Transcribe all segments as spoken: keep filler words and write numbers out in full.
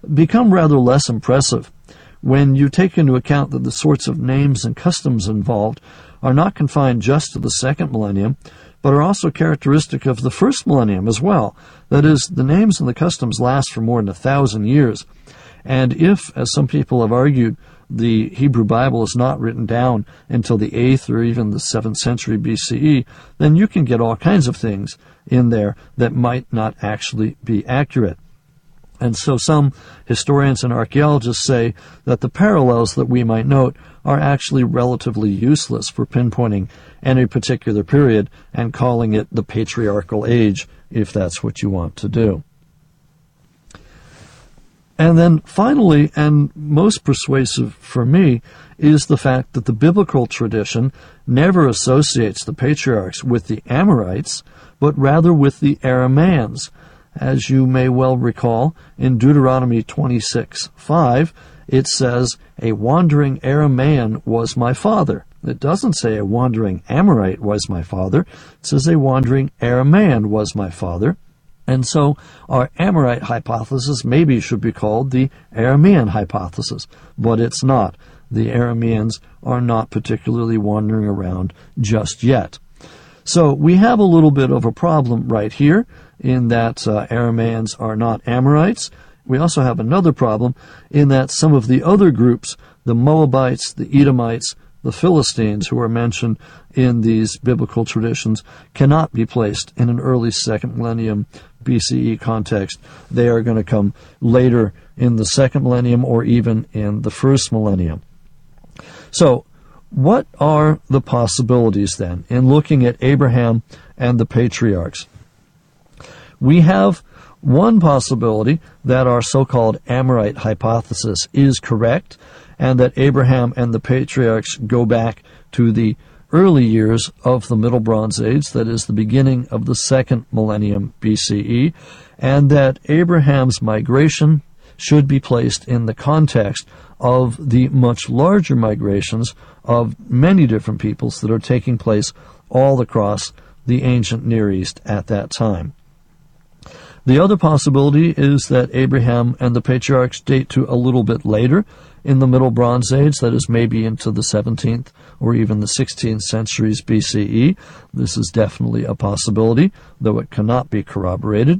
become rather less impressive when you take into account that the sorts of names and customs involved are not confined just to the second millennium, but are also characteristic of the first millennium as well. That is, the names and the customs last for more than a thousand years. And if, as some people have argued, the Hebrew Bible is not written down until the eighth or even the seventh century B C E, then you can get all kinds of things in there that might not actually be accurate. And so some historians and archaeologists say that the parallels that we might note are actually relatively useless for pinpointing any particular period and calling it the patriarchal age, if that's what you want to do. And then finally, and most persuasive for me, is the fact that the biblical tradition never associates the patriarchs with the Amorites, but rather with the Aramaeans. As you may well recall, in Deuteronomy twenty-six five, it says, "A wandering Aramaean was my father." It doesn't say a wandering Amorite was my father. It says a wandering Aramaean was my father. And so our Amorite hypothesis maybe should be called the Aramean hypothesis, but it's not. The Arameans are not particularly wandering around just yet. So we have a little bit of a problem right here in that uh, Aramaeans are not Amorites. We also have another problem in that some of the other groups, the Moabites, the Edomites, the Philistines, who are mentioned in these biblical traditions, cannot be placed in an early second millennium B C E context. They are going to come later in the second millennium or even in the first millennium. So, what are the possibilities then in looking at Abraham and the patriarchs? We have one possibility that our so-called Amorite hypothesis is correct, and that Abraham and the patriarchs go back to the early years of the Middle Bronze Age, that is the beginning of the second millennium B C E, and that Abraham's migration should be placed in the context of the much larger migrations of many different peoples that are taking place all across the ancient Near East at that time. The other possibility is that Abraham and the patriarchs date to a little bit later in the Middle Bronze Age, that is maybe into the seventeenth or even the sixteenth centuries B C E. This is definitely a possibility, though it cannot be corroborated.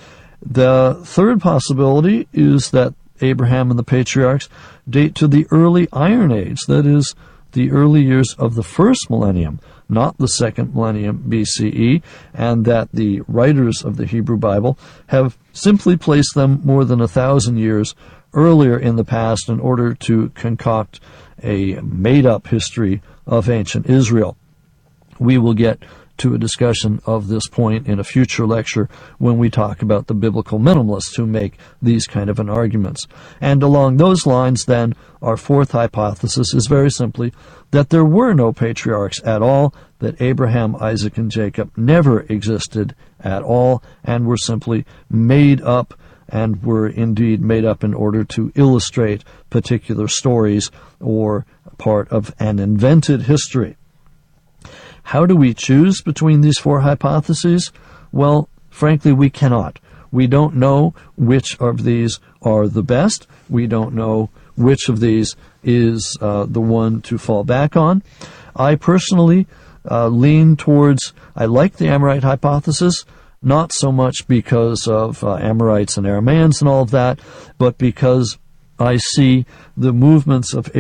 The third possibility is that Abraham and the patriarchs date to the early Iron Age, that is, the early years of the first millennium, not the second millennium B C E, and that the writers of the Hebrew Bible have simply placed them more than a thousand years earlier in the past in order to concoct a made-up history of ancient Israel. We will get to a discussion of this point in a future lecture when we talk about the biblical minimalists who make these kind of an arguments. And along those lines, then, our fourth hypothesis is very simply that there were no patriarchs at all, that Abraham, Isaac, and Jacob never existed at all, and were simply made up, and were indeed made up in order to illustrate particular stories or part of an invented history. How do we choose between these four hypotheses? Well, frankly, we cannot. We don't know which of these are the best. We don't know which of these is uh, the one to fall back on. I personally uh, lean towards, I like the Amorite hypothesis, not so much because of uh, Amorites and Aramaeans and all of that, but because I see the movements of